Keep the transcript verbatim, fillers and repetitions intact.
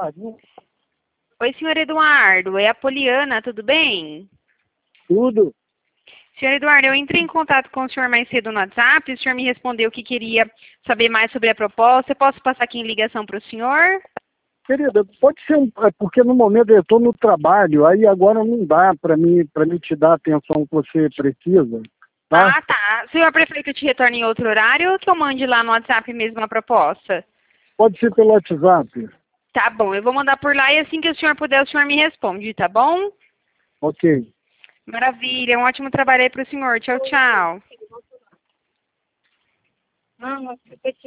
pariu. Oi, senhor Eduardo, é a Poliana, tudo bem? Tudo. Senhor Eduardo, eu entrei em contato com o senhor mais cedo no WhatsApp, o senhor me respondeu que queria saber mais sobre a proposta. Eu posso passar aqui em ligação para o senhor? Querida, pode ser um, é porque no momento eu estou no trabalho, aí agora não dá para mim, para mim te dar a atenção que você precisa, tá? Ah, tá. O senhor prefere que eu te retorne em outro horário ou que eu mande lá no WhatsApp mesmo a proposta? Pode ser pelo WhatsApp. Tá bom, eu vou mandar por lá e assim que o senhor puder, o senhor me responde, tá bom? Ok. Maravilha, um ótimo trabalho aí para o senhor. Tchau, tchau.